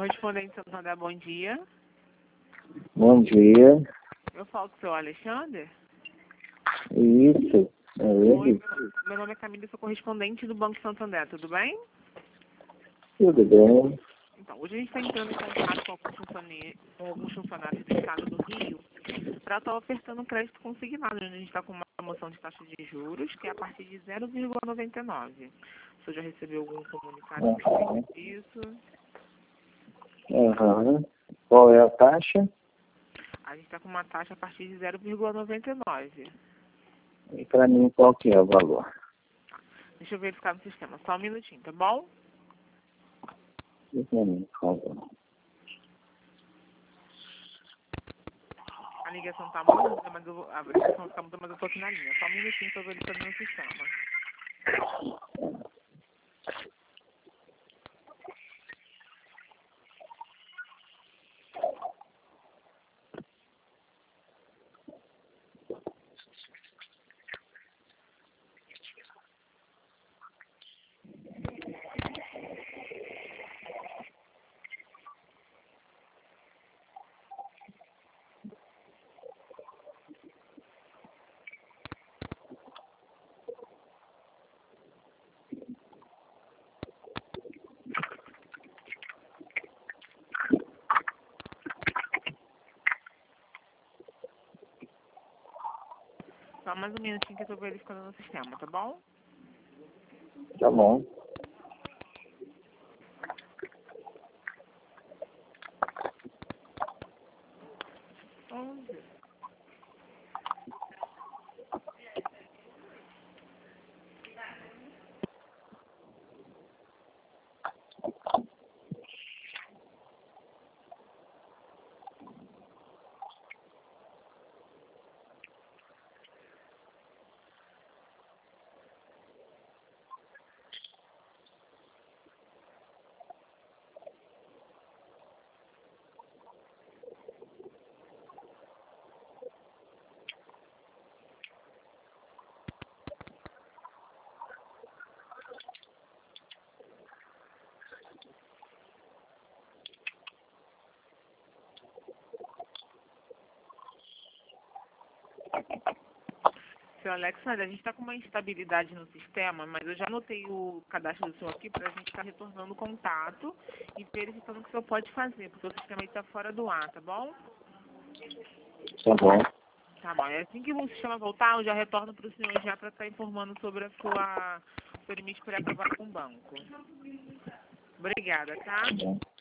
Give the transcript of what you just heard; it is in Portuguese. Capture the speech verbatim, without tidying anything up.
Correspondente Santander, bom dia. Bom dia. Eu falo com o seu Alexandre? Isso, é Oi, ele. meu, meu nome é Camila, sou correspondente do Banco Santander, tudo bem? Tudo bem? Então, hoje a gente está entrando em contato com alguns funcionários, com alguns funcionários do estado do Rio para estar ofertando crédito consignado, onde a gente está com uma promoção de taxa de juros, que é a partir de zero vírgula noventa e nove. Você já recebeu algum comunicado a Aham. respeito disso? Aham. Qual é a taxa? A gente está com uma taxa a partir de zero vírgula noventa e nove. E para mim, qual que é o valor? Deixa eu verificar no sistema, só um minutinho, tá bom? E para mim, por favor. A ligação tá muda, mas eu vou, a ligação tá muda, mas eu tô aqui na linha. Só um minutinho pra verificar no sistema. Só mais um minutinho que eu tô verificando no sistema, tá bom? Tá bom. onze. Seu Alexandre, a gente está com uma instabilidade no sistema, mas eu já anotei o cadastro do senhor aqui para a gente estar retornando o contato e verificando o que o senhor pode fazer, porque o sistema está fora do ar, tá bom? Tá bom. Tá bom. É assim que o sistema voltar, eu já retorno para o senhor já para estar informando sobre a sua, seu limite pré-aprovado com o banco. Obrigada, tá? Tá bom.